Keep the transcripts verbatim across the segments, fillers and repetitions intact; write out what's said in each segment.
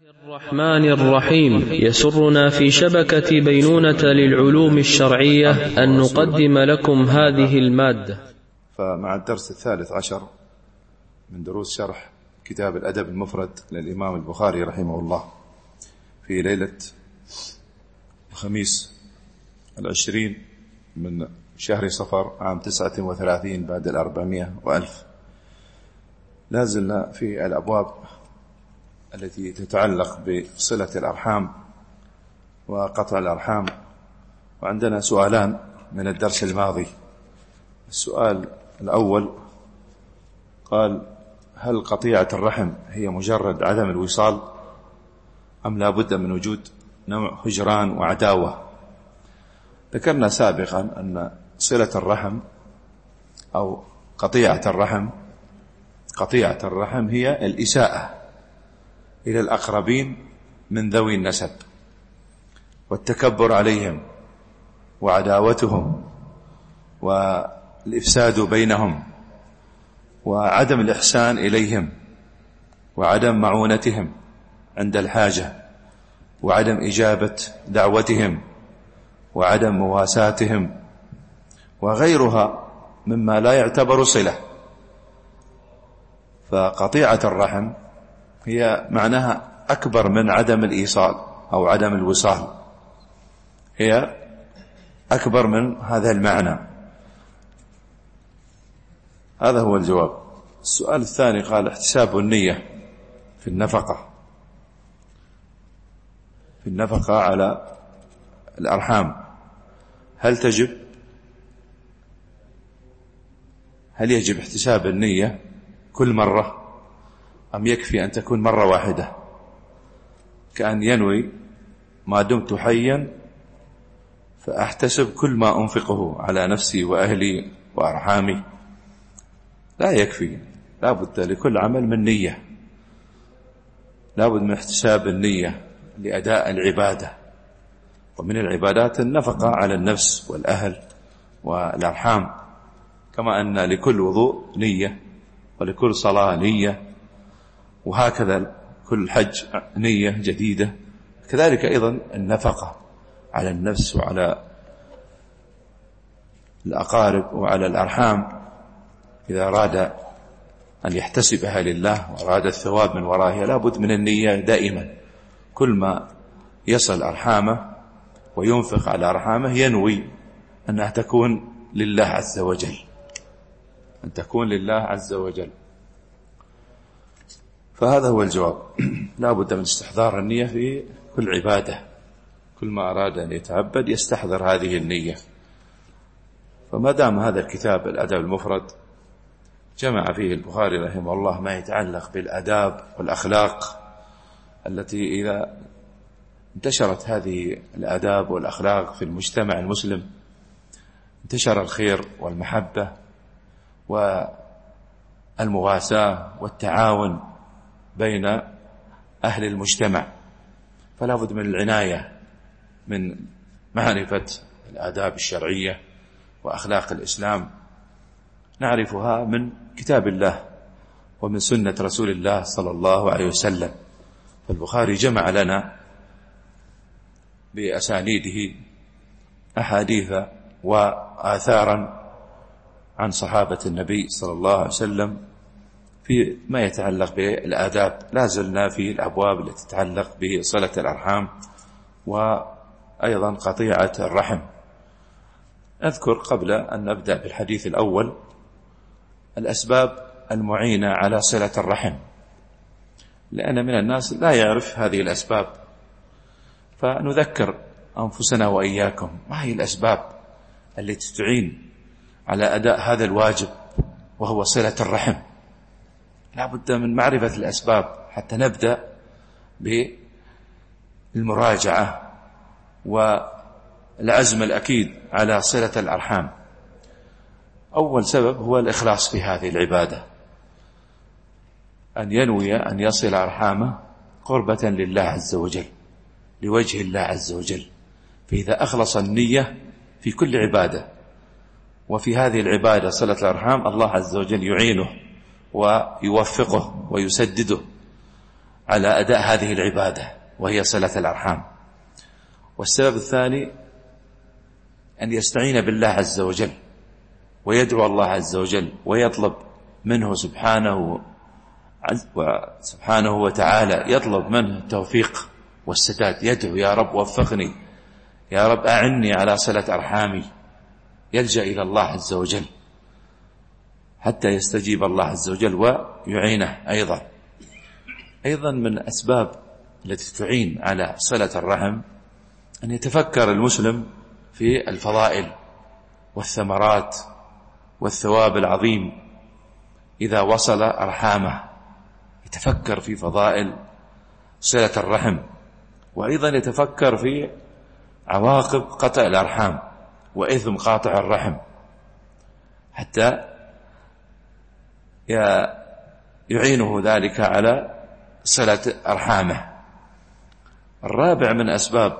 الرحمن الرحيم. يسرنا في شبكة بينونة للعلوم الشرعية أن نقدم لكم هذه المادة. فمع الدرس الثالث عشر من دروس شرح كتاب الأدب المفرد للإمام البخاري رحمه الله في ليلة الخميس العشرين من شهر صفر عام تسعة وثلاثين بعد الأربعمائة وألف. لازلنا في الأبواب التي تتعلق بصلة الأرحام وقطع الأرحام، وعندنا سؤالان من الدرس الماضي. السؤال الأول قال: هل قطيعة الرحم هي مجرد عدم الوصال أم لا بد من وجود نوع هجران وعداوة؟ ذكرنا سابقا أن صلة الرحم أو قطيعة الرحم قطيعة الرحم هي الإساءة إلى الأقربين من ذوي النسب والتكبر عليهم وعداوتهم والإفساد بينهم وعدم الإحسان إليهم وعدم معونتهم عند الحاجة وعدم إجابة دعوتهم وعدم مواساتهم وغيرها مما لا يعتبر صلة. فقطيعة الرحم هي معناها أكبر من عدم الإيصال أو عدم الوصال، هي أكبر من هذا المعنى. هذا هو الجواب. السؤال الثاني قال: احتساب النية في النفقة في النفقة على الأرحام، هل تجب هل يجب احتساب النية كل مرة أم يكفي أن تكون مرة واحدة، كأن ينوي ما دمت حيا فأحتسب كل ما أنفقه على نفسي وأهلي وأرحامي؟ لا يكفي، لا بد لكل عمل من نية، لا بد من احتساب النية لأداء العبادة، ومن العبادات النفقة على النفس والأهل والأرحام، كما أن لكل وضوء نية ولكل صلاة نية، وهكذا كل حج نية جديدة. كذلك أيضا النفقة على النفس وعلى الأقارب وعلى الأرحام، إذا أراد أن يحتسبها لله وأراد الثواب من ورائها لا بد من النية دائما. كل ما يصل أرحامه وينفق على أرحامه ينوي أنها تكون لله عز وجل، أن تكون لله عز وجل. فهذا هو الجواب. لا بد من استحضار النية في كل عبادة، كل ما أراد أن يتعبد يستحضر هذه النية. فما دام هذا الكتاب الأدب المفرد جمع فيه البخاري رحمه الله ما يتعلق بالآداب والأخلاق، التي إذا انتشرت هذه الآداب والأخلاق في المجتمع المسلم انتشر الخير والمحبة والمواساة والتعاون بين أهل المجتمع. فلا بد من العناية من معرفة الآداب الشرعية وأخلاق الإسلام، نعرفها من كتاب الله ومن سنة رسول الله صلى الله عليه وسلم. فالبخاري جمع لنا بأسانيده أحاديث وآثارا عن صحابة النبي صلى الله عليه وسلم في ما يتعلق بالآداب. لا زلنا في الأبواب التي تتعلق بصلة الأرحام وأيضا قطيعة الرحم. أذكر قبل أن نبدأ بالحديث الأول الأسباب المعينة على صلة الرحم، لأن من الناس لا يعرف هذه الأسباب، فنذكر أنفسنا وإياكم ما هي الأسباب التي تعين على أداء هذا الواجب وهو صلة الرحم. لا بد من معرفة الأسباب حتى نبدأ بالمراجعة والعزم الأكيد على صلة الأرحام. أول سبب هو الإخلاص في هذه العبادة، أن ينوي أن يصل أرحامه قربة لله عز وجل لوجه الله عز وجل. فإذا أخلص النية في كل عبادة، وفي هذه العبادة صلة الأرحام، الله عز وجل يعينه ويوفقه ويسدده على أداء هذه العبادة وهي صلة الأرحام. والسبب الثاني أن يستعين بالله عز وجل ويدعو الله عز وجل ويطلب منه سبحانه سبحانه وتعالى، يطلب منه التوفيق والسداد، يدعو يا رب وفقني، يا رب أعني على صلة أرحامي، يلجأ إلى الله عز وجل حتى يستجيب الله عز وجل ويعينه. أيضا أيضا من أسباب التي تعين على صلة الرحم أن يتفكر المسلم في الفضائل والثمرات والثواب العظيم إذا وصل أرحامه، يتفكر في فضائل صلة الرحم، وأيضا يتفكر في عواقب قطع الأرحام وإثم قاطع الرحم حتى يعينه ذلك على صلة أرحامه. الرابع من أسباب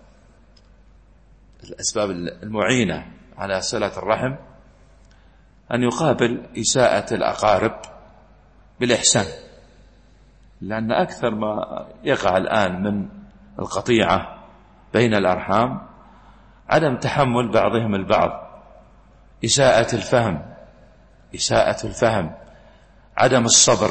الأسباب المعينة على صلة الرحم أن يقابل إساءة الأقارب بالإحسان، لأن أكثر ما يقع الآن من القطيعة بين الأرحام عدم تحمل بعضهم البعض، إساءة الفهم إساءة الفهم عدم الصبر.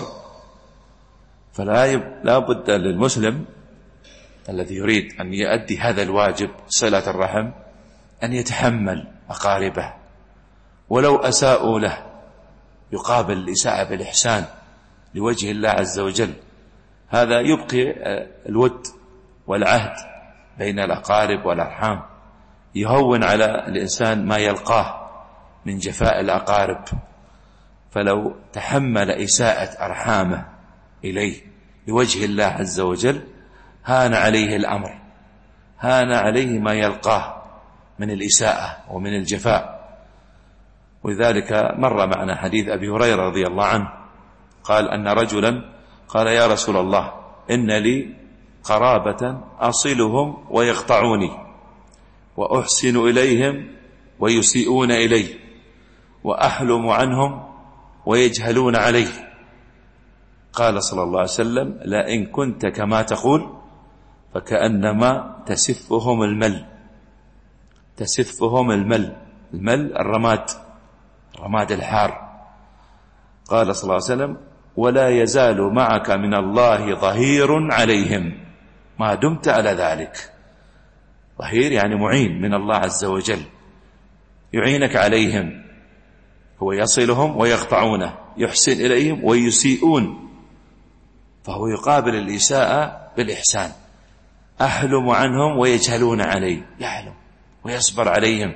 فلا يب... لا بد للمسلم الذي يريد أن يؤدي هذا الواجب صلة الرحم أن يتحمل أقاربه ولو أساءوا له، يقابل الإساءة بالإحسان لوجه الله عز وجل. هذا يبقي الود والعهد بين الأقارب والأرحام، يهون على الإنسان ما يلقاه من جفاء الأقارب. فلو تحمل إساءة أرحامه إليه لوجه الله عز وجل هان عليه الأمر، هان عليه ما يلقاه من الإساءة ومن الجفاء. ولذلك مر معنا حديث أبي هريرة رضي الله عنه قال أن رجلا قال يا رسول الله إن لي قرابة أصلهم ويقطعوني وأحسن إليهم ويسيئون إلي وأحلم عنهم ويجهلون علي. قال صلى الله عليه وسلم لئن كنت كما تقول فكأنما تسفهم المل تسفهم المل المل الرماد الرماد الحار. قال صلى الله عليه وسلم ولا يزال معك من الله ظهير عليهم ما دمت على ذلك. ظهير يعني معين من الله عز وجل، يعينك عليهم، هو يصلهم ويقطعونه، يحسن إليهم ويسيئون، فهو يقابل الإساءة بالإحسان. أحلم عنهم ويجهلون علي، يحلم ويصبر عليهم،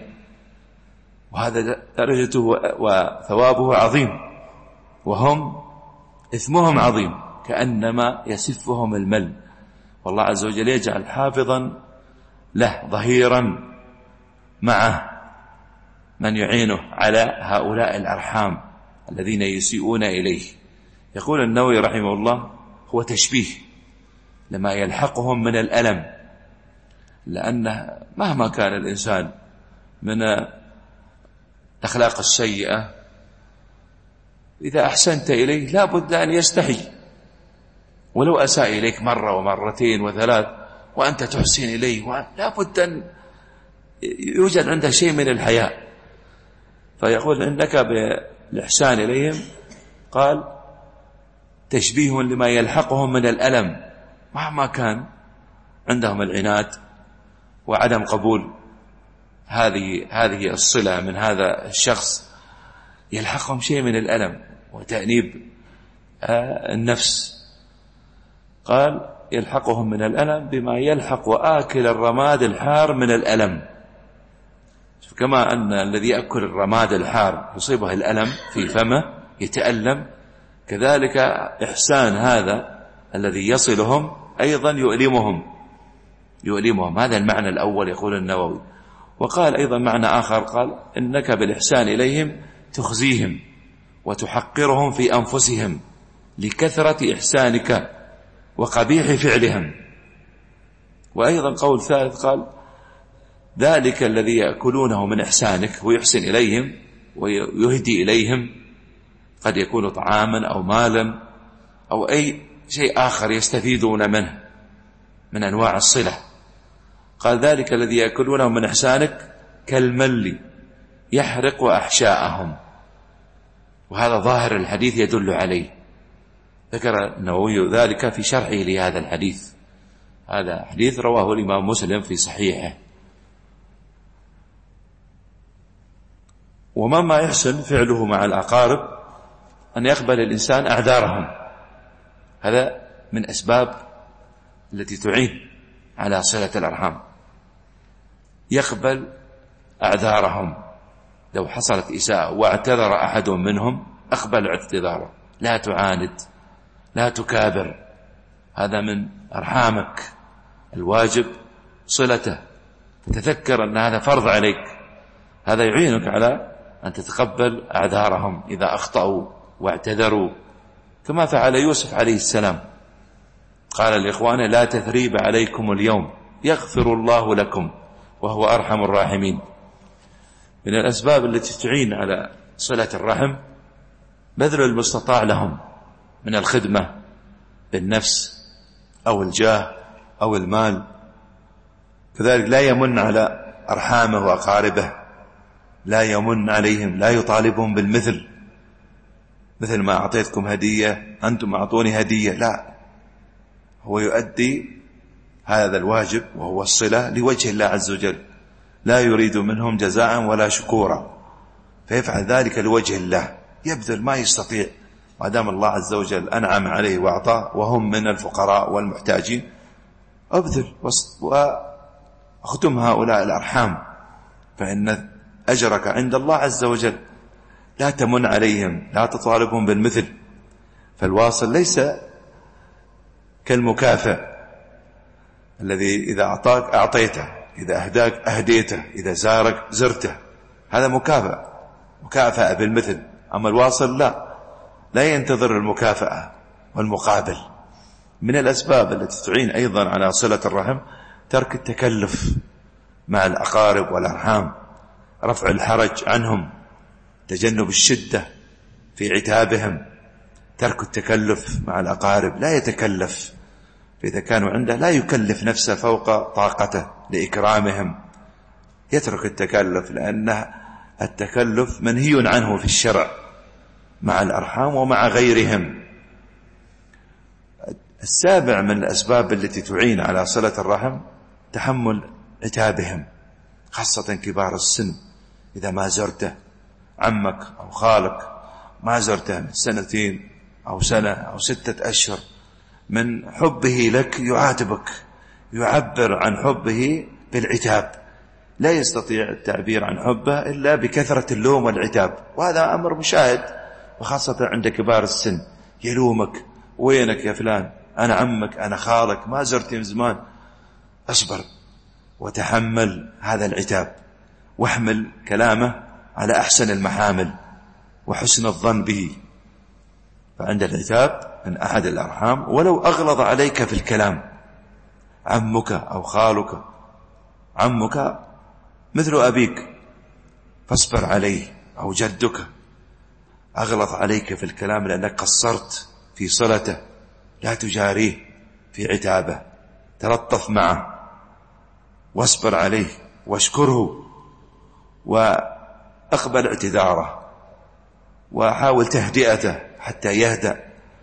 وهذا درجته وثوابه عظيم، وهم إثمهم عظيم كأنما يسفهم المل. والله عز وجل يجعل حافظا له ظهيرا معه من يعينه على هؤلاء الأرحام الذين يسيئون إليه. يقول النووي رحمه الله هو تشبيه لما يلحقهم من الألم، لأن مهما كان الإنسان من الأخلاق السيئة إذا أحسنت إليه لا بد أن يستحي، ولو أساء إليك مرة ومرتين وثلاث وأنت تحسن إليه لا بد أن يوجد عنده شيء من الحياء. فيقول إنك بالإحسان إليهم قال تشبيه لما يلحقهم من الألم، مهما كان عندهم العناد وعدم قبول هذه هذه الصلة من هذا الشخص، يلحقهم شيء من الألم وتأنيب النفس. قال يلحقهم من الألم بما يلحق آكل الرماد الحار من الألم. كما أن الذي يأكل الرماد الحار يصيبه الألم في فمه يتألم، كذلك إحسان هذا الذي يصلهم أيضا يؤلمهم يؤلمهم هذا المعنى الأول يقول النووي. وقال أيضا معنى آخر قال إنك بالإحسان إليهم تخزيهم وتحقرهم في أنفسهم لكثرة إحسانك وقبيح فعلهم. وأيضا قول ثالث قال ذلك الذي يأكلونه من إحسانك ويحسن إليهم ويهدي إليهم، قد يكون طعاما أو مالا أو أي شيء آخر يستفيدون منه من أنواع الصلة. قال ذلك الذي يأكلونه من إحسانك كالمل يحرق أحشاءهم، وهذا ظاهر الحديث يدل عليه. ذكر النووي ذلك في شرحه لهذا الحديث. هذا حديث رواه الإمام مسلم في صحيحه. ومما يحسن فعله مع الأقارب أن يقبل الإنسان أعذارهم، هذا من أسباب التي تعين على صلة الأرحام. يقبل أعذارهم، لو حصلت إساءة واعتذر أحد منهم أقبل اعتذاره، لا تعاند، لا تكابر، هذا من أرحامك، الواجب صلته، فتذكر أن هذا فرض عليك. هذا يعينك على أن تتقبل أعذارهم إذا أخطأوا واعتذروا، كما فعل يوسف عليه السلام، قال لإخوانه لا تثريب عليكم اليوم يغفر الله لكم وهو أرحم الراحمين. من الأسباب التي تعين على صلة الرحم بذل المستطاع لهم من الخدمة بالنفس أو الجاه أو المال. كذلك لا يمن على أرحامه وأقاربه، لا يمن عليهم، لا يطالبهم بالمثل، مثل ما أعطيتكم هدية أنتم أعطوني هدية، لا، هو يؤدي هذا الواجب وهو الصلة لوجه الله عز وجل، لا يريد منهم جزاء ولا شكورا، فيفعل ذلك لوجه الله، يبذل ما يستطيع ما دام الله عز وجل أنعم عليه وأعطاه وهم من الفقراء والمحتاجين. أبذل وأختم هؤلاء الأرحام، فإن أجرك عند الله عز وجل. لا تمن عليهم، لا تطالبهم بالمثل، فالواصل ليس كالمكافئ الذي إذا أعطاك أعطيته، إذا أهداك أهديته، إذا زارك زرته، هذا مكافأة، مكافأة بالمثل. أما الواصل لا، لا ينتظر المكافأة والمقابل. من الأسباب التي تعين أيضا على صلة الرحم ترك التكلف مع الأقارب والأرحام، رفع الحرج عنهم، تجنب الشدة في عتابهم، ترك التكلف مع الأقارب، لا يتكلف، فإذا كانوا عنده لا يكلف نفسه فوق طاقته لإكرامهم، يترك التكلف، لأن التكلف منهي عنه في الشرع مع الأرحام ومع غيرهم. السابع من الأسباب التي تعين على صلة الرحم تحمل عتابهم، خاصة كبار السن. إذا ما زرته عمك أو خالك، ما زرته من سنتين أو سنة أو ستة أشهر، من حبه لك يعاتبك، يعبر عن حبه بالعتاب، لا يستطيع التعبير عن حبه إلا بكثرة اللوم والعتاب، وهذا أمر مشاهد، وخاصة عند كبار السن، يلومك، وينك يا فلان، أنا عمك، أنا خالك، ما زرتي من زمان. أصبر وتحمل هذا العتاب، واحمل كلامه على أحسن المحامل وحسن الظن به. فعند العتاب من أحد الأرحام ولو أغلظ عليك في الكلام، عمك أو خالك، عمك مثل أبيك فاصبر عليه، أو جدك أغلظ عليك في الكلام لأنك قصرت في صلته، لا تجاريه في عتابه، تلطف معه واصبر عليه واشكره وأقبل اعتذاره وحاول تهدئته حتى يهدأ.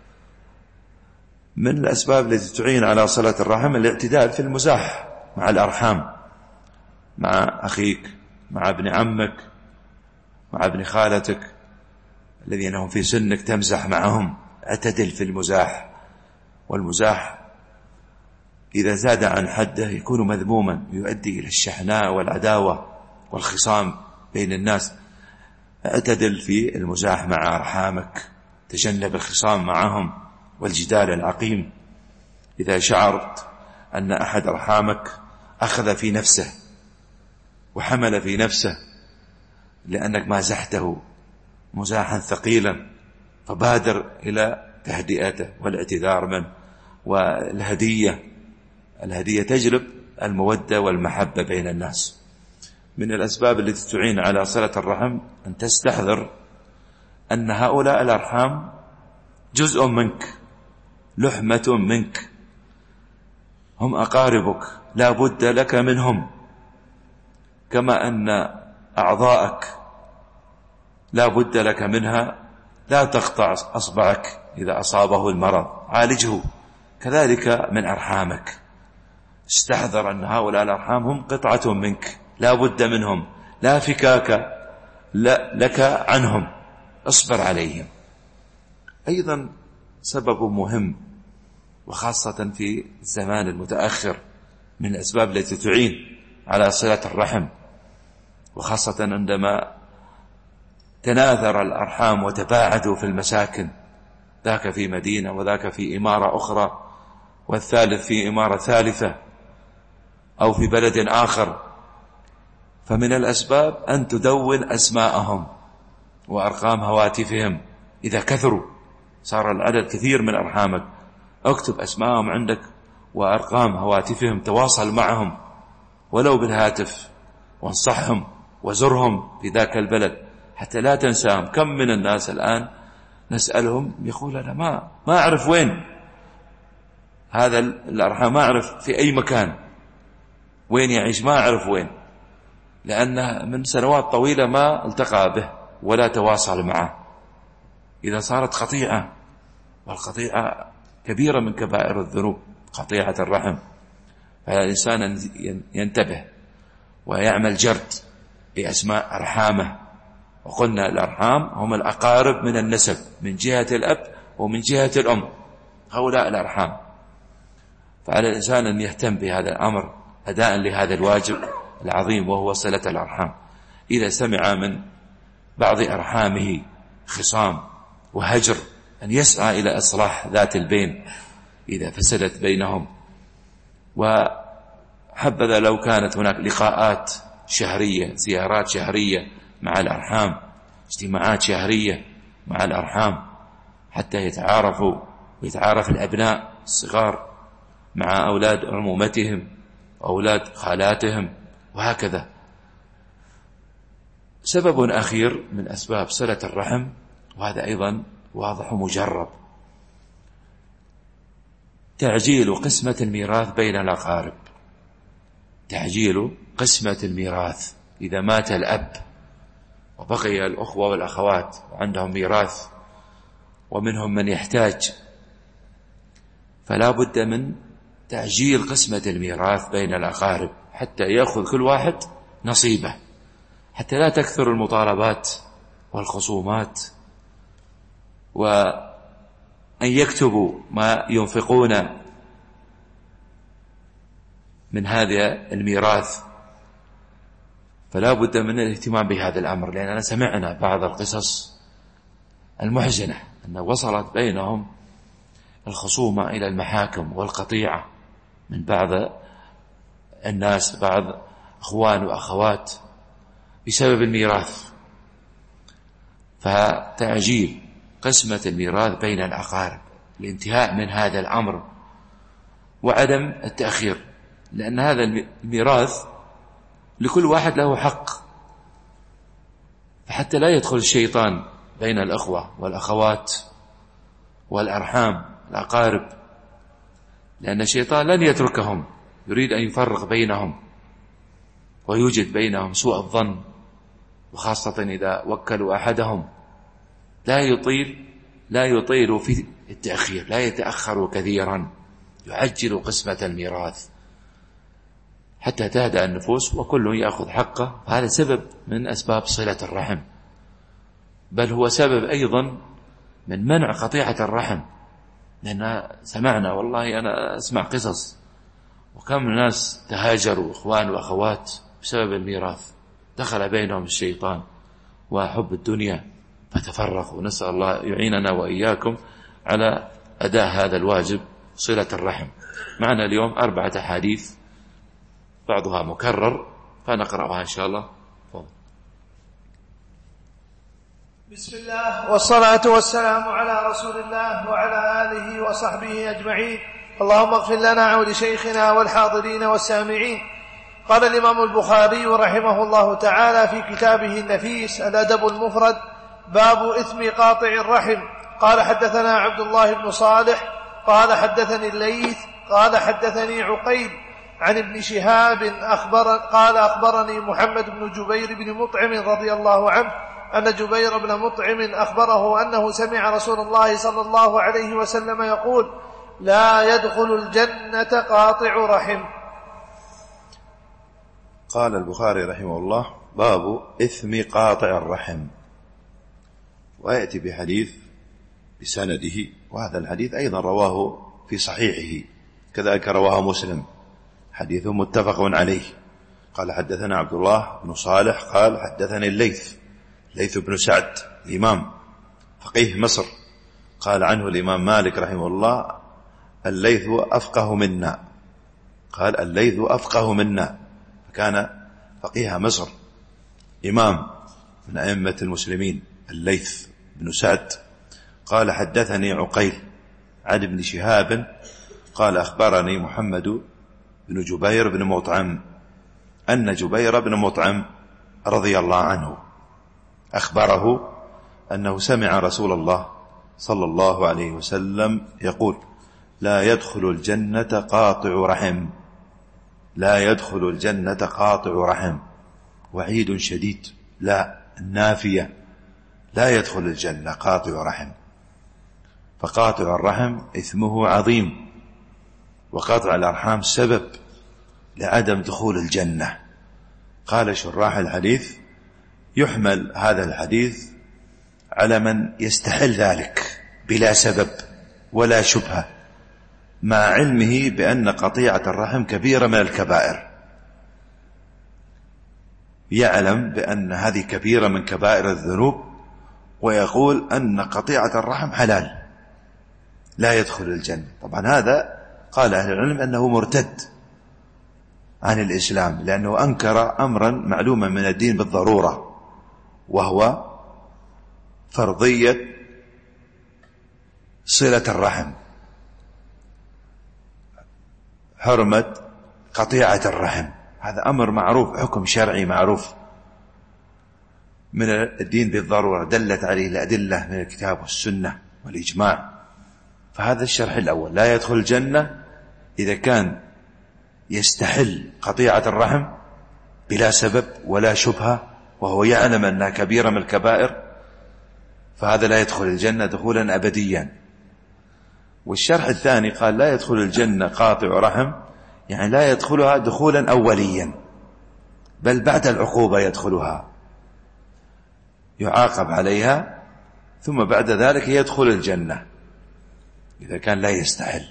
من الأسباب التي تعين على صلة الرحم الاعتدال في المزاح مع الأرحام، مع أخيك، مع ابن عمك، مع ابن خالتك الذين هم في سنك، تمزح معهم، اعتدل في المزاح. والمزاح إذا زاد عن حده يكون مذموما، يؤدي إلى الشحناء والعداوة والخصام بين الناس. اعتدل في المزاح مع أرحامك، تجنب الخصام معهم والجدال العقيم. إذا شعرت أن أحد أرحامك أخذ في نفسه وحمل في نفسه لأنك مازحته مزاحا ثقيلا، فبادر إلى تهدئته والاعتذار منه. والهدية، الهدية تجلب المودة والمحبة بين الناس. من الأسباب التي تعين على صلة الرحم أن تستحضر أن هؤلاء الأرحام جزء منك، لحمة منك، هم أقاربك لا بد لك منهم، كما أن أعضاءك لا بد لك منها، لا تقطع أصبعك إذا أصابه المرض عالجه، كذلك من أرحامك. استحذر أن هؤلاء الأرحام هم قطعة منك لا بد منهم، لا فكاك لا لك عنهم، اصبر عليهم. أيضا سبب مهم وخاصة في الزمان المتأخر من الأسباب التي تعين على صلة الرحم، وخاصة عندما تناثر الأرحام وتباعدوا في المساكن، ذاك في مدينة وذاك في إمارة أخرى والثالث في إمارة ثالثة أو في بلد آخر، فمن الأسباب أن تدون أسماءهم وأرقام هواتفهم إذا كثروا، صار العدد كثير من أرحامك، اكتب أسماءهم عندك وأرقام هواتفهم، تواصل معهم ولو بالهاتف، وانصحهم وزرهم في ذاك البلد حتى لا تنساهم. كم من الناس الآن نسألهم يقول أنا ما ما أعرف وين هذا الأرحام، ما أعرف في أي مكان وين يعيش، ما أعرف وين، لأنه من سنوات طويلة ما التقى به ولا تواصل معه. إذا صارت قطيعة، والقطيعة كبيرة من كبائر الذنوب، قطيعة الرحم، فالإنسان ينتبه ويعمل جرد بأسماء أرحامه. وقلنا الأرحام هم الأقارب من النسب من جهة الأب ومن جهة الأم، هؤلاء الأرحام. فعلى الإنسان أن يهتم بهذا الأمر أداء لهذا الواجب العظيم وهو صلة الأرحام. إذا سمع من بعض أرحامه خصام وهجر أن يسعى إلى إصلاح ذات البين إذا فسدت بينهم، وحبذا لو كانت هناك لقاءات شهرية، زيارات شهرية مع الأرحام، اجتماعات شهرية مع الأرحام، حتى يتعارفوا ويتعارف الأبناء الصغار مع أولاد عمومتهم وأولاد خالاتهم وهكذا. سبب أخير من أسباب صلة الرحم، وهذا أيضا واضح مجرب، تعجيل قسمة الميراث بين الأقارب. تعجيل قسمة الميراث، إذا مات الأب وبقي الأخوة والأخوات وعندهم ميراث ومنهم من يحتاج، فلا بد من تعجيل قسمة الميراث بين الأقارب حتى يأخذ كل واحد نصيبه، حتى لا تكثر المطالبات والخصومات، وأن يكتبوا ما ينفقون من هذا الميراث. فلا بد من الاهتمام بهذا الأمر، لأننا سمعنا بعض القصص المحزنة أن وصلت بينهم الخصومة إلى المحاكم والقطيعة من بعض الناس، بعض أخوان وأخوات، بسبب الميراث. فتعجيل قسمة الميراث بين الأقارب، الانتهاء من هذا الأمر وعدم التأخير، لأن هذا الميراث لكل واحد له حق، فحتى لا يدخل الشيطان بين الأخوة والأخوات والأرحام الأقارب، لأن الشيطان لن يتركهم، يريد أن يفرق بينهم ويوجد بينهم سوء الظن، وخاصة إذا وكلوا أحدهم. لا يطيل لا يطيل في التأخير، لا يتأخر كثيرا، يعجل قسمة الميراث حتى تهدأ النفوس وكل يأخذ حقه. هذا سبب من أسباب صلة الرحم، بل هو سبب أيضا من منع قطيعة الرحم، لأن سمعنا، والله أنا أسمع قصص، وكم ناس تهاجروا إخوان وأخوات بسبب الميراث، دخل بينهم الشيطان وحب الدنيا فتفرقوا. نسأل الله يعيننا وإياكم على أداء هذا الواجب صلة الرحم. معنا اليوم أربعة أحاديث بعضها مكرر فنقرأها إن شاء الله. فضل. بسم الله والصلاة والسلام على رسول الله وعلى آله وصحبه أجمعين. اللهم اغفر لنا ولشيخنا والحاضرين والسامعين. قال الإمام البخاري رحمه الله تعالى في كتابه النفيس الأدب المفرد: باب إثم قاطع الرحم. قال حدثنا عبد الله بن صالح قال حدثني الليث قال حدثني عقيل عن ابن شهاب أخبر قال أخبرني محمد بن جبير بن مطعم رضي الله عنه أن جبير بن مطعم أخبره أنه سمع رسول الله صلى الله عليه وسلم يقول: لا يدخل الجنة قاطع رحم. قال البخاري رحمه الله: باب إثم قاطع الرحم. ويأتي بحديث بسنده، وهذا الحديث أيضا رواه في صحيحه، كذلك رواه مسلم، حديث متفق عليه. قال حدثنا عبد الله بن صالح قال حدثني الليث ليث بن سعد الإمام فقيه مصر، قال عنه الإمام مالك رحمه الله: الليث أفقه منا. قال الليث أفقه منا، فكان فقيه مصر، إمام من أئمة المسلمين الليث بن سعد. قال حدثني عقيل عن ابن شهاب قال أخبرني محمد بن جبير بن مطعم أن جبير بن مطعم رضي الله عنه أخبره أنه سمع رسول الله صلى الله عليه وسلم يقول: لا يدخل الجنة قاطع رحم. لا يدخل الجنة قاطع رحم، وعيد شديد، لا النافية، لا يدخل الجنة قاطع رحم. فقاطع الرحم إثمه عظيم، وقاطع الأرحام سبب لعدم دخول الجنة. قال شراح الحديث: يحمل هذا الحديث على من يستحل ذلك بلا سبب ولا شبهة، مع علمه بأن قطيعة الرحم كبيرة من الكبائر، يعلم بأن هذه كبيرة من كبائر الذنوب، ويقول أن قطيعة الرحم حلال لا يدخل الجنة. طبعا هذا قال أهل العلم أنه مرتد عن الإسلام، لأنه أنكر أمرا معلوما من الدين بالضرورة، وهو فرضية صلة الرحم، حرمة قطيعة الرحم. هذا أمر معروف، حكم شرعي معروف من الدين بالضرورة، دلت عليه الأدلة من الكتاب والسنة والإجماع. فهذا الشرح الأول: لا يدخل الجنة إذا كان يستحل قطيعة الرحم بلا سبب ولا شبهة، وهو يعلم أنها كبيرة من الكبائر، فهذا لا يدخل الجنة دخولا أبديا. والشرح الثاني قال: لا يدخل الجنة قاطع رحم، يعني لا يدخلها دخولا أوليا، بل بعد العقوبة يدخلها، يعاقب عليها ثم بعد ذلك يدخل الجنة إذا كان لا يستحل،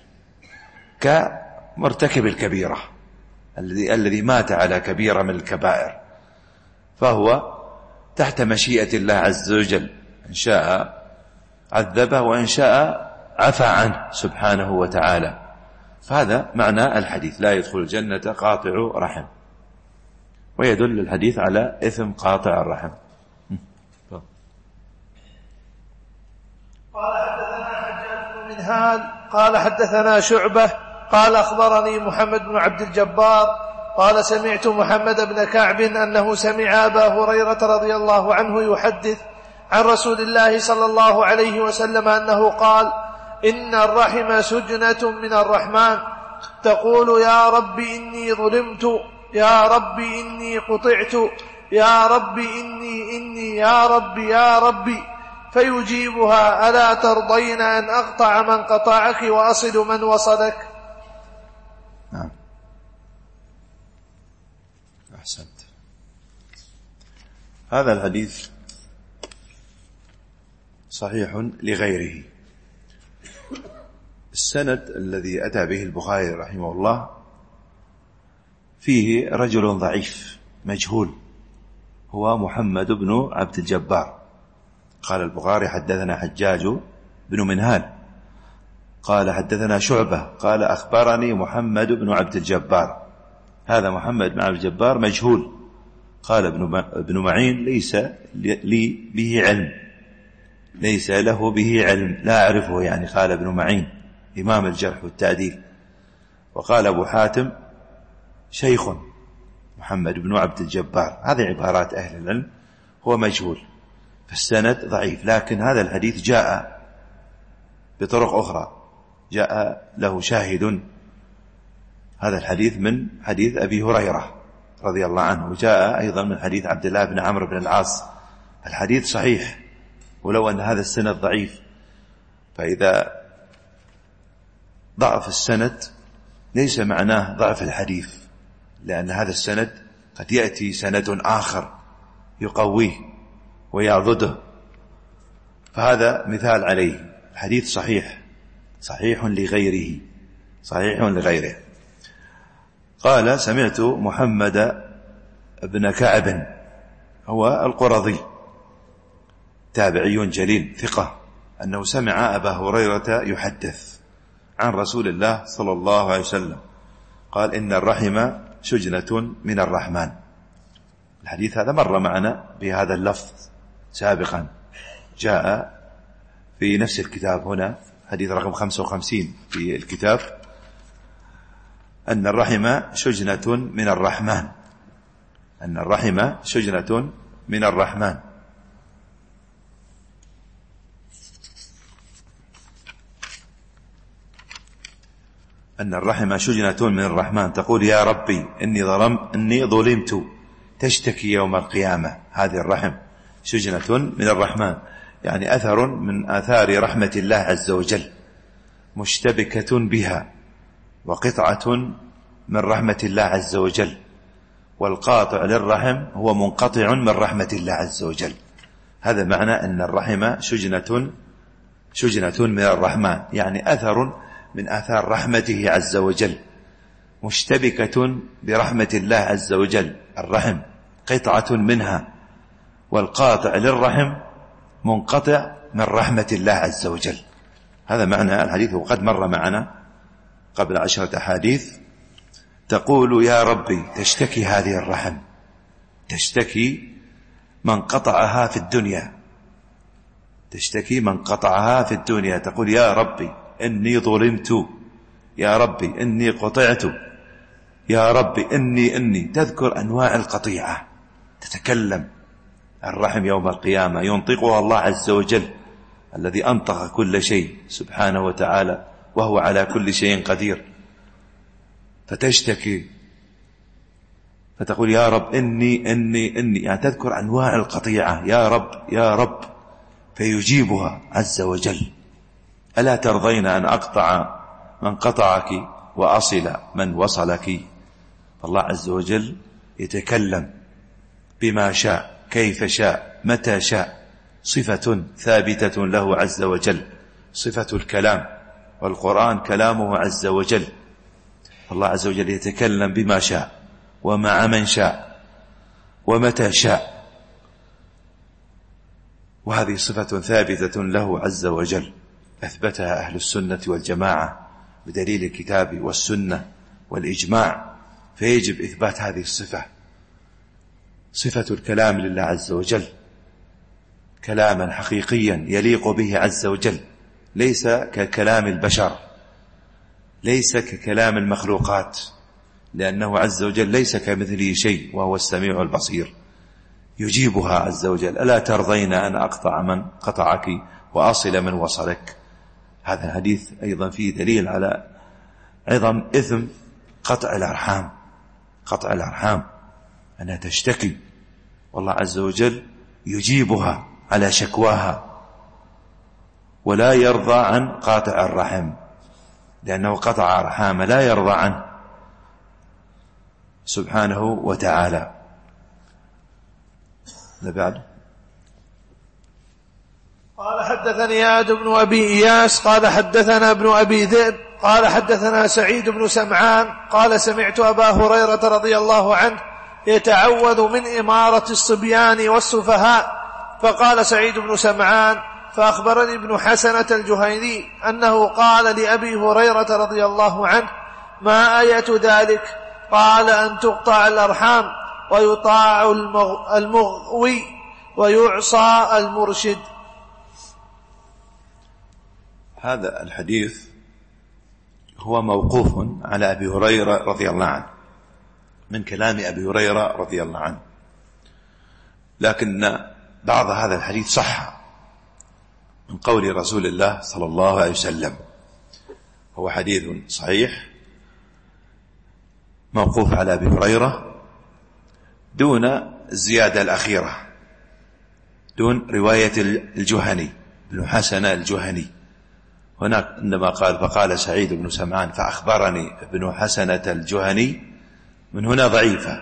كمرتكب الكبيرة الذي الذي مات على كبيرة من الكبائر، فهو تحت مشيئة الله عز وجل، إن شاء عذبه وإن شاء عفى عنه سبحانه وتعالى. فهذا معنى الحديث: لا يدخل الجنة قاطع رحم. ويدل الحديث على إثم قاطع الرحم. قال حدثنا حجاج بن منهال قال حدثنا شعبة قال أخبرني محمد بن عبد الجبار قال سمعت محمد بن كعب أنه سمع أبا هريرة رضي الله عنه يحدث عن رسول الله صلى الله عليه وسلم أنه قال: إن الرحم سجنة من الرحمن، تقول: يا رب إني ظلمت، يا رب إني قطعت، يا رب إني إني يا رب يا ربي، فيجيبها: ألا ترضين أن أقطع من قطعك وأصل من وصلك؟ نعم، أحسنت. هذا الحديث صحيح لغيره. السند الذي أتى به البخاري رحمه الله فيه رجل ضعيف مجهول، هو محمد بن عبد الجبار. قال البخاري: حدثنا حجاج بن منهال قال حدثنا شعبة قال أخبرني محمد بن عبد الجبار. هذا محمد بن عبد الجبار مجهول. قال ابن معين: ليس لي به علم، ليس له به علم، لا أعرفه، يعني قال ابن معين إمام الجرح والتعديل. وقال أبو حاتم: شيخ محمد بن عبد الجبار. هذه عبارات أهل العلم، هو مجهول، فالسند ضعيف. لكن هذا الحديث جاء بطرق أخرى جاء له شاهد. هذا الحديث من حديث أبي هريرة رضي الله عنه، وجاء أيضا من حديث عبد الله بن عمرو بن العاص. الحديث صحيح ولو أن هذا السند ضعيف، فإذا ضعف السند ليس معناه ضعف الحديث، لأن هذا السند قد يأتي سند آخر يقويه ويعضده، فهذا مثال عليه. الحديث صحيح صحيح لغيره صحيح لغيره. قال: سمعت محمد بن كعب، هو القرظي تابعي جليل ثقة، أنه سمع أبا هريرة يحدث عن رسول الله صلى الله عليه وسلم قال: إن الرحم شجنة من الرحمن. الحديث هذا مر معنا بهذا اللفظ سابقا، جاء في نفس الكتاب هنا، حديث رقم خمسة وخمسين في الكتاب، أن الرحم شجنة من الرحمن، أن الرحم شجنة من الرحمن. أن الرحم شجنة من الرحمن، تقول: يا ربي إني ظلم إني ظلمت، تشتكي يوم القيامة. هذه الرحم شجنة من الرحمن، يعني أثر من آثار رحمة الله عز وجل، مشتبكة بها، وقطعة من رحمة الله عز وجل. والقاطع للرحم هو منقطع من رحمة الله عز وجل. هذا معنى أن الرحم شجنة شجنة من الرحمن، يعني أثر من آثار رحمته عز وجل، مشتبكة برحمة الله عز وجل. الرحم قطعة منها، والقاطع للرحم منقطع من رحمة الله عز وجل. هذا معنى الحديث، وقد مر معنا قبل عشرة أحاديث. تقول: يا ربي، تشتكي هذه الرحم، تشتكي من قطعها في الدنيا، تشتكي من قطعها في الدنيا. تقول: يا ربي إني ظلمت، يا ربي إني قطعت، يا ربي إني إني تذكر أنواع القطيعة، تتكلم الرحم يوم القيامة، ينطقها الله عز وجل الذي أنطق كل شيء سبحانه وتعالى، وهو على كل شيء قدير. فتشتكي فتقول: يا رب إني إني إني يعني تذكر أنواع القطيعة، يا رب يا رب، فيجيبها عز وجل: ألا ترضين أن أقطع من قطعك وأصل من وصلك؟ فالله عز وجل يتكلم بما شاء، كيف شاء، متى شاء، صفة ثابتة له عز وجل، صفة الكلام، والقرآن كلامه عز وجل. الله عز وجل يتكلم بما شاء ومع من شاء ومتى شاء، وهذه صفة ثابتة له عز وجل، أثبتها أهل السنة والجماعة بدليل الكتاب والسنة والإجماع. فيجب إثبات هذه الصفة، صفة الكلام لله عز وجل، كلاما حقيقيا يليق به عز وجل، ليس ككلام البشر، ليس ككلام المخلوقات، لأنه عز وجل ليس كمثله شيء وهو السميع البصير. يجيبها عز وجل: ألا ترضين أن أقطع من قطعك وأصل من وصلك؟ هذا الحديث أيضا فيه دليل على عظم إثم قطع الأرحام، قطع الأرحام، أنها تشتكي والله عز وجل يجيبها على شكواها، ولا يرضى عن قاطع الرحم، لأنه قطع أرحام لا يرضى عنه سبحانه وتعالى. بعد قال: حدثني عاد بن أبي إياس قال حدثنا ابن أبي ذئب قال حدثنا سعيد بن سمعان قال: سمعت أبا هريرة رضي الله عنه يتعوذ من إمارة الصبيان والسفهاء. فقال سعيد بن سمعان: فأخبرني ابن حسنة الجهيني أنه قال لأبي هريرة رضي الله عنه: ما آية ذلك؟ قال: أن تقطع الأرحام ويطاع المغوي ويعصى المرشد. هذا الحديث هو موقوف على أبي هريرة رضي الله عنه، من كلام أبي هريرة رضي الله عنه، لكن بعض هذا الحديث صح من قول رسول الله صلى الله عليه وسلم. هو حديث صحيح موقوف على أبي هريرة دون الزيادة الأخيرة، دون رواية الجهني بن حسن الجهني. هناك عندما قال فقال سعيد بن سمعان فأخبرني ابن حسنة الجهني، من هنا ضعيفة،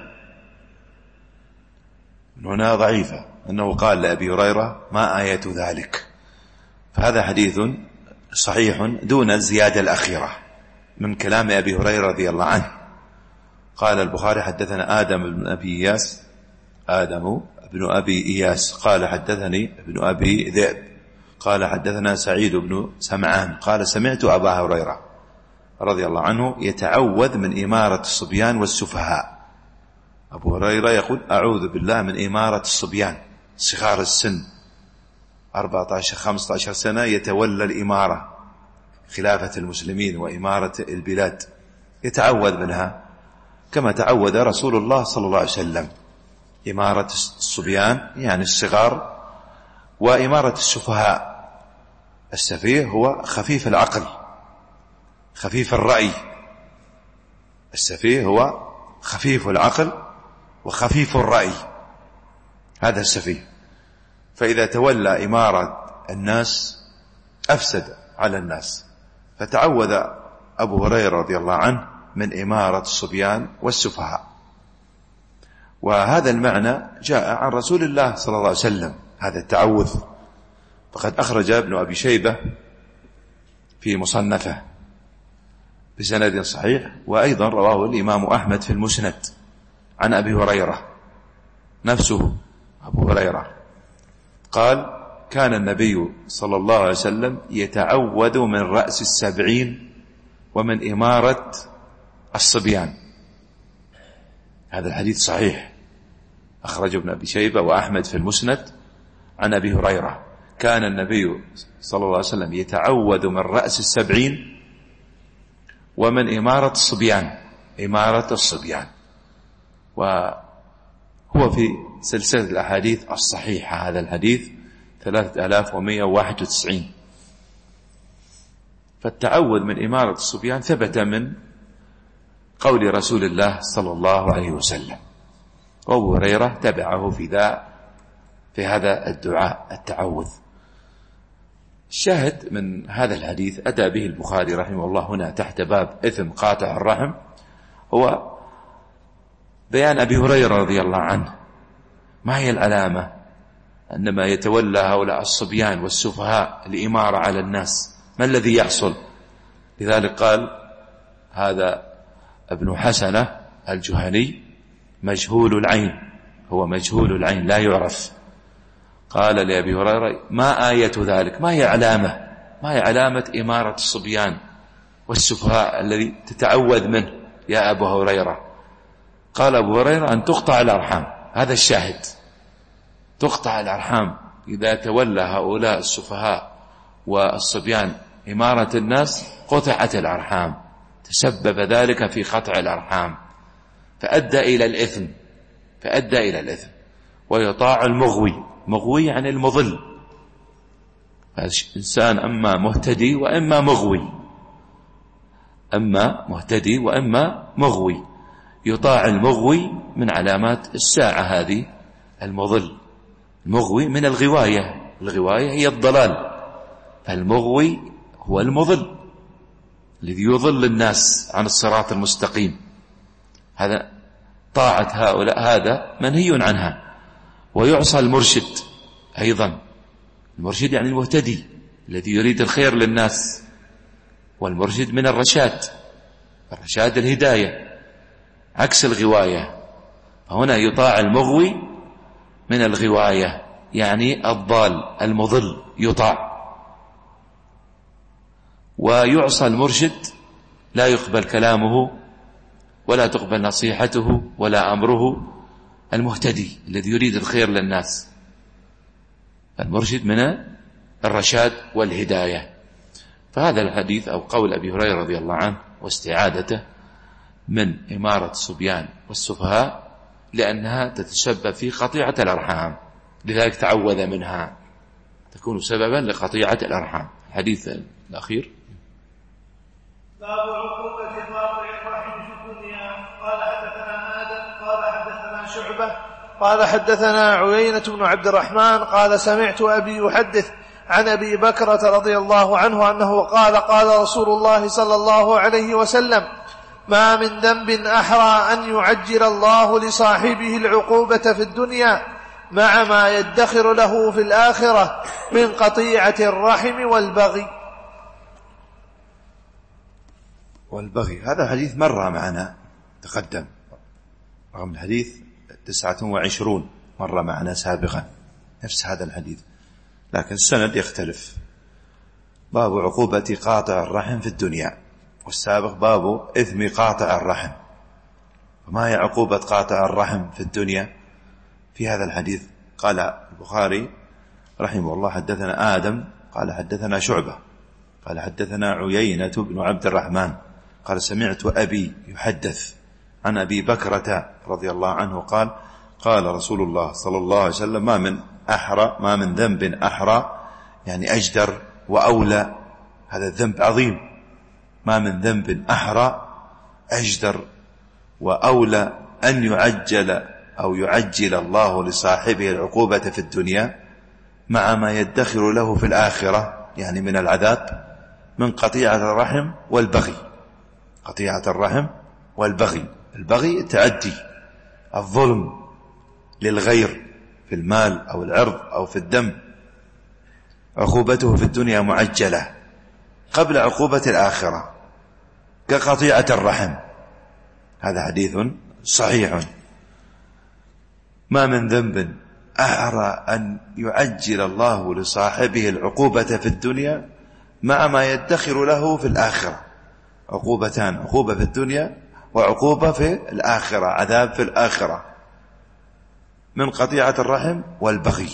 من هنا ضعيفة أنه قال لأبي هريرة ما آية ذلك. فهذا حديث صحيح دون الزيادة الأخيرة من كلام أبي هريرة رضي الله عنه. قال البخاري حدثنا آدم بن أبي إياس، آدم بن أبي إياس قال حدثني ابن أبي ذئب قال حدثنا سعيد بن سمعان قال سمعت أبا هريرة رضي الله عنه يتعوذ من إمارة الصبيان والسفهاء. أبو هريرة يقول أعوذ بالله من إمارة الصبيان، صغار السن أربعة عشر خمسة عشر سنة يتولى الإمارة، خلافة المسلمين وإمارة البلاد، يتعوذ منها كما تعوذ رسول الله صلى الله عليه وسلم. إمارة الصبيان يعني الصغار، وإمارة السفهاء، السفيه هو خفيف العقل خفيف الرأي، السفيه هو خفيف العقل وخفيف الرأي، هذا السفيه. فإذا تولى إمارة الناس أفسد على الناس، فتعوذ أبو هريرة رضي الله عنه من إمارة الصبيان والسفهاء. وهذا المعنى جاء عن رسول الله صلى الله عليه وسلم، هذا التعوذ. فقد أخرج ابن أبي شيبة في مصنفه بسند صحيح، وأيضا رواه الإمام أحمد في المسند عن أبي هريرة نفسه، أبو هريرة قال كان النبي صلى الله عليه وسلم يتعوذ من رأس السبعين ومن إمارة الصبيان. هذا الحديث صحيح، أخرج ابن أبي شيبة وأحمد في المسند عن أبي هريرة كان النبي صلى الله عليه وسلم يتعوذ من رأس السبعين ومن إمارة الصبيان، إمارة الصبيان. وهو في سلسلة الأحاديث الصحيحة هذا الحديث ثلاثة آلاف ومئة وواحد وتسعين. فالتعوذ من إمارة الصبيان ثبت من قول رسول الله صلى الله عليه وسلم، وأبو هريرة تبعه في ذا في هذا الدعاء التعوذ. الشاهد من هذا الحديث أتى به البخاري رحمه الله هنا تحت باب إثم قاطع الرحم، هو بيان أبي هريرة رضي الله عنه ما هي العلامة عندما يتولى هؤلاء الصبيان والسفهاء الإمارة على الناس، ما الذي يحصل؟ لذلك قال هذا ابن حسنة الجهني مجهول العين، هو مجهول العين لا يعرف. قال لأبي هريرة ما آية ذلك، ما هي علامة ما هي علامة إمارة الصبيان والسفهاء الذي تتعوذ منه يا أبو هريرة؟ قال أبو هريرة أن تقطع الأرحام، هذا الشاهد، تقطع الأرحام. إذا تولى هؤلاء السفهاء والصبيان إمارة الناس قطعت الأرحام، تسبب ذلك في قطع الأرحام، فأدى إلى الإثم فأدى إلى الإثم ويطاع المغوي، مغوي عن المضل، إنسان أما مهتدي وإما مغوي، أما مهتدي وإما مغوي، يطاع المغوي من علامات الساعة هذه المضل. المغوي من الغواية، الغواية هي الضلال، فالمغوي هو المضل الذي يضل الناس عن الصراط المستقيم. هذا طاعة هؤلاء هذا منهي عنها. ويعصى المرشد أيضا، المرشد يعني المهتدي الذي يريد الخير للناس، والمرشد من الرشاد، الرشاد الهداية عكس الغواية. فهنا يطاع المغوي من الغواية يعني الضال المضل يطاع، ويعصى المرشد لا يقبل كلامه ولا تقبل نصيحته ولا أمره، المهتدي الذي يريد الخير للناس، المرشد من الرشاد والهداية. فهذا الحديث أو قول أبي هريرة رضي الله عنه واستعادته من إمارة الصبيان والسفهاء لأنها تتسبب في قطيعة الأرحام، لذلك تعوذ منها، تكون سببا لقطيعة الأرحام. الحديث الأخير باب عقوبة قاطع الرحم في الدنيا. قال حدثنا آدم قال حدثنا شعبة قال حدثنا عيينة بن عبد الرحمن قال سمعت أبي يحدث عن أبي بكرة رضي الله عنه أنه قال قال رسول الله صلى الله عليه وسلم: ما من ذنب أحرى أن يعجل الله لصاحبه العقوبة في الدنيا مع ما يدخر له في الآخرة من قطيعة الرحم والبغي. والبغي هذا حديث مرة معنا تقدم، رقم الحديث تسعة وعشرون مرة معنا سابقا نفس هذا الحديث، لكن السند يختلف. باب عقوبة قاطع الرحم في الدنيا، والسابق باب إثم قاطع الرحم. فما هي عقوبة قاطع الرحم في الدنيا؟ في هذا الحديث قال البخاري رحمه الله: حدثنا آدم قال حدثنا شعبة قال حدثنا عيينة بن عبد الرحمن قال سمعت أبي يحدث عن أبي بكرة رضي الله عنه قال قال رسول الله صلى الله عليه وسلم: ما من أحرى ما من ذنب أحرى، يعني أجدر وأولى، هذا الذنب عظيم. ما من ذنب أحرى أجدر وأولى أن يعجل أو يعجل الله لصاحبه العقوبة في الدنيا مع ما يدخر له في الآخرة، يعني من العذاب، من قطيعة الرحم والبغي. قطيعة الرحم والبغي، البغي التعدي، الظلم للغير في المال أو العرض أو في الدم. عقوبته في الدنيا معجلة قبل عقوبة الآخرة كقطيعة الرحم. هذا حديث صحيح. ما من ذنب أحرى أن يعجل الله لصاحبه العقوبة في الدنيا مع ما يدخر له في الآخرة. عقوبتان: عقوبة في الدنيا وعقوبة في الآخرة، عذاب في الآخرة، من قطيعة الرحم والبغي.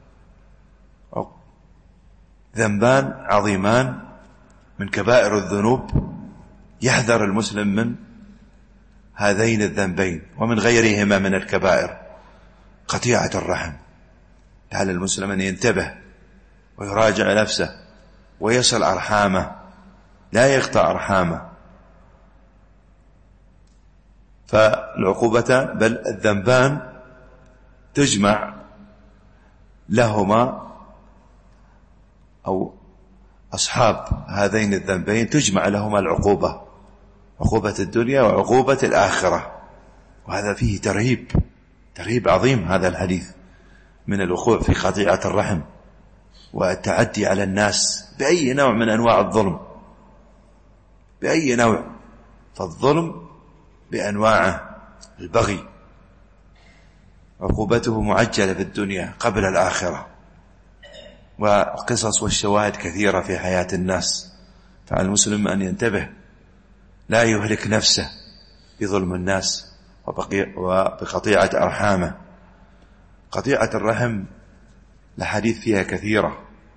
ذنبان عظيمان من كبائر الذنوب، يحذر المسلم من هذين الذنبين ومن غيرهما من الكبائر. قطيعة الرحم، على المسلم أن ينتبه ويراجع نفسه ويصل أرحامه، لا يقطع أرحامه. فالعقوبة بل الذنبان تجمع لهما أو أصحاب هذين الذنبين تجمع لهما العقوبة، عقوبة الدنيا وعقوبة الآخرة. وهذا فيه ترهيب ترهيب عظيم هذا الحديث من الوقوع في قطيعة الرحم والتعدي على الناس بأي نوع من أنواع الظلم، بأي نوع. فالظلم بأنواعه، البغي عقوبته معجلة في الدنيا قبل الآخرة. وقصص والشواهد كثيرة في حياة الناس، فعلى المسلم أن ينتبه لا يهلك نفسه بظلم الناس وبقطيعة أرحامه. قطيعة الرحم الحديث فيها كثيرة،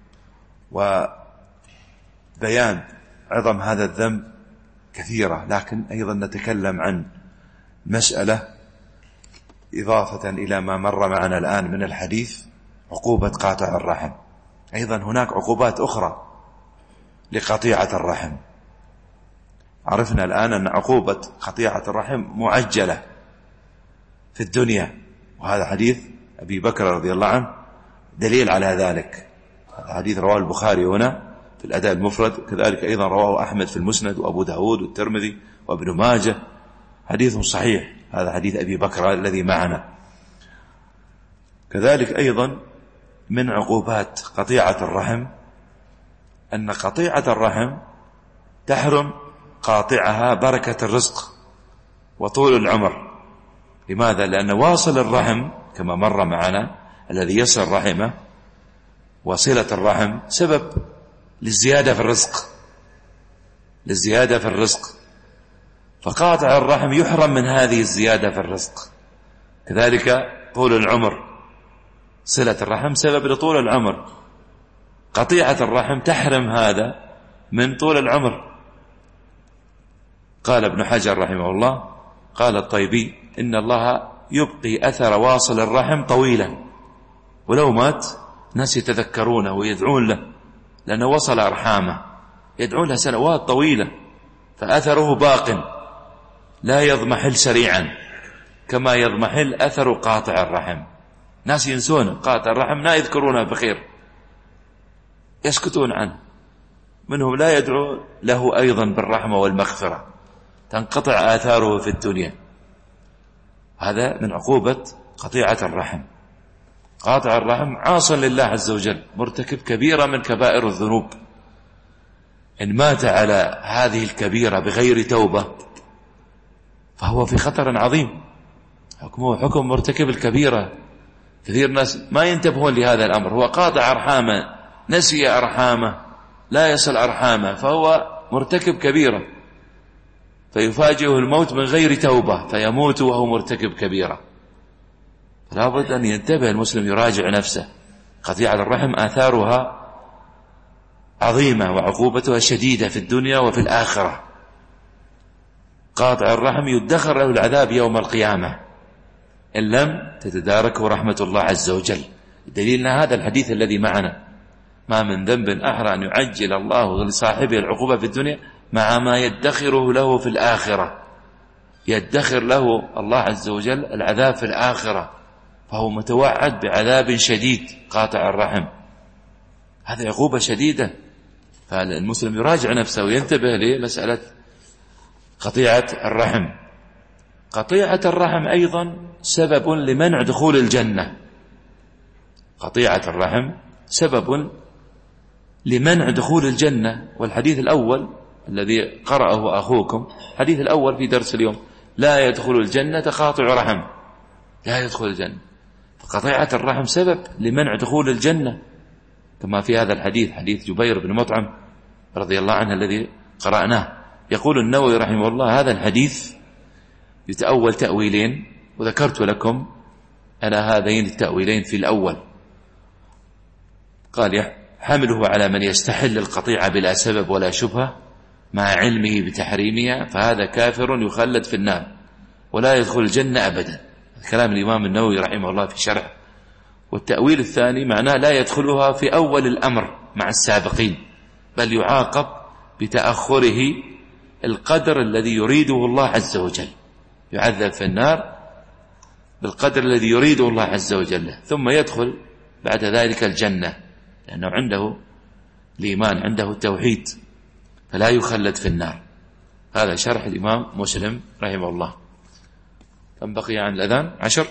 وبيان عظم هذا الذنب كثيرة، لكن أيضا نتكلم عن مسألة إضافة إلى ما مر معنا الآن من الحديث: عقوبة قاطع الرحم. أيضا هناك عقوبات أخرى لقطيعة الرحم. عرفنا الآن أن عقوبة قطيعة الرحم معجلة في الدنيا، وهذا حديث أبي بكر رضي الله عنه دليل على ذلك. هذا حديث رواه البخاري هنا في الأداء المفرد، كذلك أيضا رواه أحمد في المسند وأبو داود والترمذي وابن ماجه، حديث صحيح. هذا حديث أبي بكر الذي معنا. كذلك أيضا من عقوبات قطيعة الرحم أن قطيعة الرحم تحرم قاطعها بركة الرزق وطول العمر. لماذا؟ لأن واصل الرحم كما مر معنا الذي يصل رحمه، وصلة الرحم سبب للزيادة في الرزق للزيادة في الرزق فقاطع الرحم يحرم من هذه الزيادة في الرزق. كذلك طول العمر، صلة الرحم سبب لطول العمر، قطيعة الرحم تحرم هذا من طول العمر. قال ابن حجر رحمه الله، قال الطيبي: إن الله يبقي أثر واصل الرحم طويلا، ولو مات ناس يتذكرونه ويدعون له، لأنه وصل أرحامه، يدعون له سنوات طويلة فأثره باق لا يضمحل سريعا كما يضمحل أثر قاطع الرحم. ناس ينسون قاطع الرحم، لا يذكرونه بخير، يسكتون عنه، منهم لا يدعو له أيضا بالرحمة والمغفرة، تنقطع آثاره في الدنيا. هذا من عقوبة قطيعة الرحم. قاطع الرحم عاص لله عز وجل، مرتكب كبيرة من كبائر الذنوب، إن مات على هذه الكبيرة بغير توبة فهو في خطر عظيم، حكمه حكم مرتكب الكبيرة. كثير ناس ما ينتبهون لهذا الأمر، هو قاطع أرحامه، نسي أرحامه، لا يصل أرحامه، فهو مرتكب كبيرة، فيفاجئه الموت من غير توبة فيموت وهو مرتكب كبيرة. فلا بد أن ينتبه المسلم، يراجع نفسه. قطيعة الرحم آثارها عظيمة وعقوبتها شديدة في الدنيا وفي الآخرة. قاطع الرحم يدخر له العذاب يوم القيامة إن لم تتداركه رحمة الله عز وجل. دليلنا هذا الحديث الذي معنا: ما من ذنب أحرى أن يعجل الله لصاحبه العقوبة في الدنيا مع ما يدخره له في الآخرة. يدخر له الله عز وجل العذاب في الآخرة، فهو متوعد بعذاب شديد. قاطع الرحم هذه عقوبة شديدة، فالمسلم يراجع نفسه وينتبه لمسألة قطيعة الرحم. قطيعة الرحم أيضا سبب لمنع دخول الجنة. قطيعة الرحم سبب لمنع دخول الجنة. والحديث الأول الذي قرأه أخوكم، الحديث الأول في درس اليوم: لا يدخل الجنة قاطع رحم، لا يدخل الجنة. فقطيعة الرحم سبب لمنع دخول الجنة، كما في هذا الحديث، حديث جبير بن مطعم رضي الله عنه الذي قرأناه. يقول النووي رحمه الله: هذا الحديث يتأول تأويلين، وذكرت لكم أنا هذين التأويلين في الأول. قال: حمله على من يستحل القطيعة بلا سبب ولا شبهة مع علمه بتحريمها، فهذا كافر يخلد في النار ولا يدخل الجنة أبدا. كلام الإمام النووي رحمه الله في شرح. والتأويل الثاني معناه لا يدخلها في أول الأمر مع السابقين، بل يعاقب بتأخره القدر الذي يريده الله عز وجل، يعذب في النار بالقدر الذي يريده الله عز وجل، ثم يدخل بعد ذلك الجنة، لأنه عنده الإيمان، عنده التوحيد، فلا يخلد في النار. هذا شرح الإمام مسلم رحمه الله. كم بقي عن الأذان؟ عشر.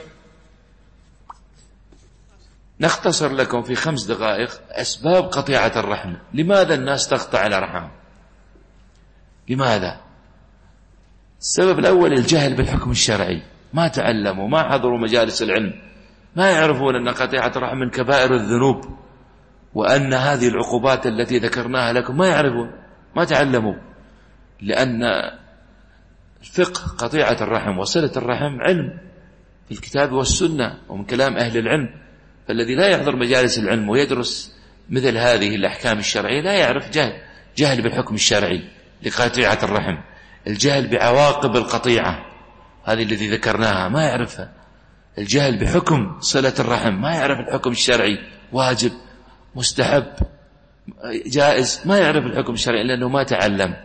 نختصر لكم في خمس دقائق أسباب قطيعة الرحم. لماذا الناس تقطع الأرحام؟ لماذا؟ السبب الأول الجهل بالحكم الشرعي، ما تعلموا، ما حضروا مجالس العلم، ما يعرفون أن قطيعة الرحم من كبائر الذنوب، وأن هذه العقوبات التي ذكرناها لكم ما يعرفون، ما تعلموا. لأن الفقه قطيعة الرحم وصلة الرحم علم في الكتاب والسنة ومن كلام أهل العلم، فالذي لا يحضر مجالس العلم ويدرس مثل هذه الأحكام الشرعية لا يعرف. جهل جهل بالحكم الشرعي لقطيعة الرحم، الجهل بعواقب القطيعة هذه التي ذكرناها ما يعرفها، الجهل بحكم صلة الرحم ما يعرف الحكم الشرعي، واجب، مستحب، جائز، ما يعرف الحكم الشرعي لأنه ما تعلم.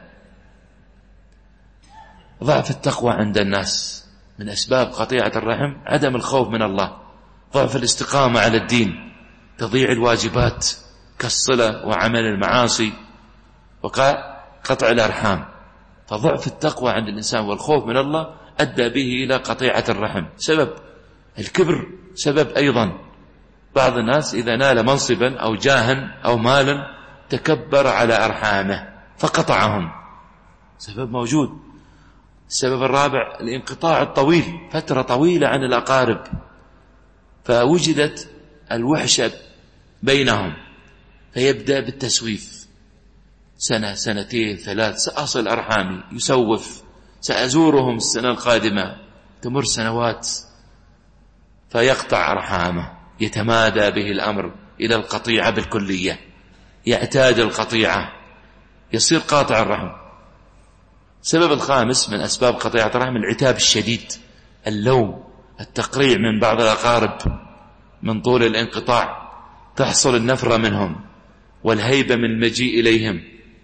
ضعف التقوى عند الناس من أسباب قطيعة الرحم، عدم الخوف من الله، ضعف الاستقامة على الدين، تضييع الواجبات كالصلة وعمل المعاصي وقطع الأرحام. فضعف التقوى عند الإنسان والخوف من الله أدى به إلى قطيعة الرحم. سبب الكبر سبب أيضا، بعض الناس إذا نال منصبا أو جاها أو مالا تكبر على أرحامه فقطعهم، سبب موجود. السبب الرابع الانقطاع الطويل، فترة طويلة عن الأقارب، فوجدت الوحشة بينهم فيبدأ بالتسويف، سنة سنتين ثلاث، سأصل أرحامي، يسوف، سأزورهم السنة القادمة، تمر سنوات فيقطع أرحامه، يتمادى به الأمر إلى القطيعة بالكلية، يعتاد القطيعة، يصير قاطع الرحم. السبب الخامس من أسباب قطيعة الرحم العتاب الشديد، اللوم، التقريع من بعض الأقارب من طول الانقطاع، تحصل النفرة منهم والهيبة من المجيء إليهم،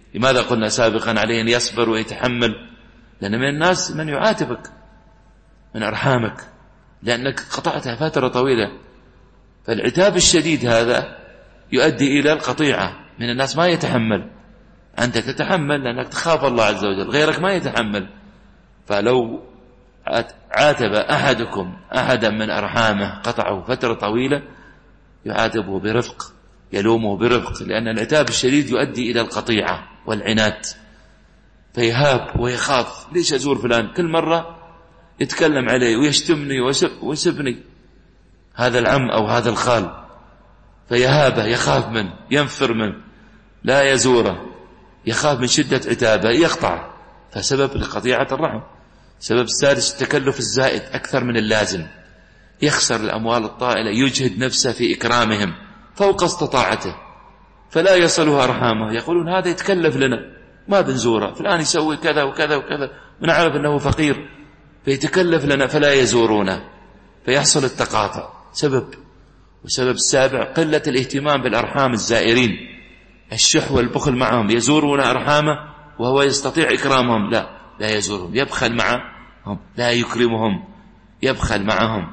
لماذا قلنا سابقا عليه أن يصبر ويتحمل؟ لأن من الناس من يعاتبك من أرحامك لأنك قطعتها فترة طويلة، فالعتاب الشديد هذا يؤدي إلى القطيعة. من الناس ما يتحمل، أنت تتحمل لأنك تخاف الله عز وجل، غيرك ما يتحمل. فلو عاتب أحدكم أحدا من أرحامه قطعه فترة طويلة يعاتبه برفق، يلومه برفق، لأن العتاب الشديد يؤدي إلى القطيعة والعناد، فيهاب ويخاف. ليش أزور فلان؟ كل مرة يتكلم عليه ويشتمني ويسبني، هذا العم أو هذا الخال، فيهابه، يخاف منه، ينفر منه، لا يزوره، يخاف من شدة عتابه، يقطع. فسبب لقطيعة الرحم. سبب السادس التكلف الزائد أكثر من اللازم، يخسر الأموال الطائلة، يجهد نفسه في إكرامهم فوق استطاعته فلا يصله أرحامه. يقولون هذا يتكلف لنا ما بنزوره، فلان يسوي كذا وكذا وكذا، ونعرف أنه فقير فيتكلف لنا فلا يزورونه، فيحصل التقاطع. سبب. وسبب السابع قلة الاهتمام بالأرحام الزائرين، الشح والبخل معهم، يزورون أرحامه وهو يستطيع إكرامهم، لا لا يزورهم، يبخل معهم، لا يكرمهم، يبخل معهم،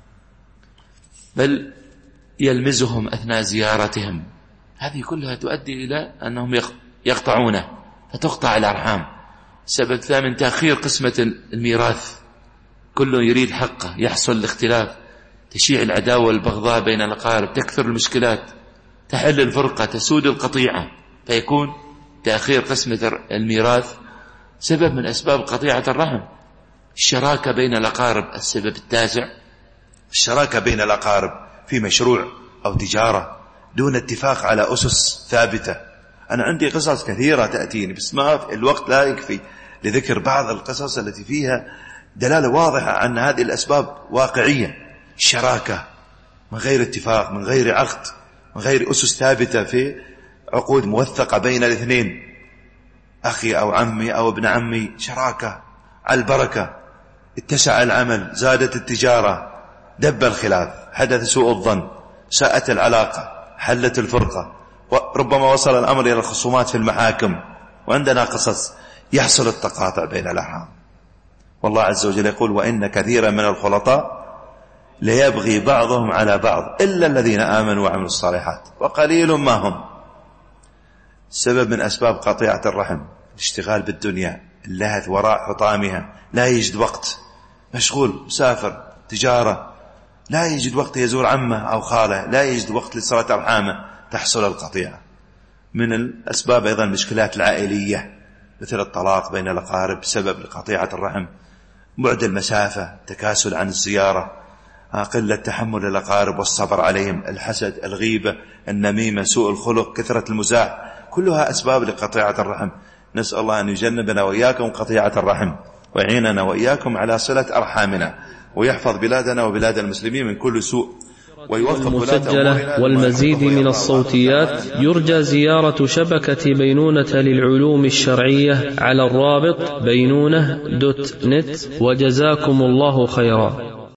بل يلمزهم أثناء زيارتهم. هذه كلها تؤدي إلى أنهم يقطعونه فتقطع الأرحام. السبب الثامن تأخير قسمة الميراث، كل يريد حقه، يحصل الاختلاف، تشيع العداوة والبغضاء بين الأقارب، تكثر المشكلات، تحل الفرقة، تسود القطيعة، فيكون تأخير قسمة الميراث سبب من أسباب قطيعة الرحم. الشراكة بين الأقارب، السبب التاسع الشراكة بين الأقارب في مشروع أو تجارة دون اتفاق على أسس ثابتة. أنا عندي قصص كثيرة تأتيني بس ما الوقت لا يكفي لذكر بعض القصص التي فيها دلالة واضحة عن هذه الأسباب واقعية. الشراكة من غير اتفاق، من غير عقد، من غير أسس ثابتة في عقود موثقة بين الاثنين، أخي أو عمي أو ابن عمي، شراكة على البركة، اتسع العمل، زادت التجارة، دب الخلاف، حدث سوء الظن، ساءت العلاقة، حلت الفرقة، وربما وصل الأمر إلى الخصومات في المحاكم. وعندنا قصص يحصل التقاطع بين الأرحام. والله عز وجل يقول وإن كثيرا من الخلطاء ليبغي بعضهم على بعض إلا الذين آمنوا وعملوا الصالحات وقليل ما هم. سبب من أسباب قطيعة الرحم الاشتغال بالدنيا، اللهث وراء حطامها، لا يجد وقت، مشغول، مسافر، تجارة، لا يجد وقت يزور عمه أو خاله، لا يجد وقت لصلة أرحامه، تحصل القطيعة. من الأسباب أيضا المشكلات العائلية مثل الطلاق بين الأقارب سبب لقطيعة الرحم، بعد المسافة، تكاسل عن الزيارة، قلة تحمل الأقارب والصبر عليهم، الحسد، الغيبة، النميمة، سوء الخلق، كثرة المزاح، كلها أسباب لقطيعة الرحم. نسأل الله أن يجنبنا وإياكم قطيعة الرحم ويعيننا وإياكم على صلة أرحامنا، ويحفظ بلادنا وبلاد المسلمين من كل سوء، ويوفق المسجلة والمزيد من الصوتيات. يرجى زيارة شبكة بينونة للعلوم الشرعية على الرابط بينونة دوت نت. وجزاكم الله خيرا.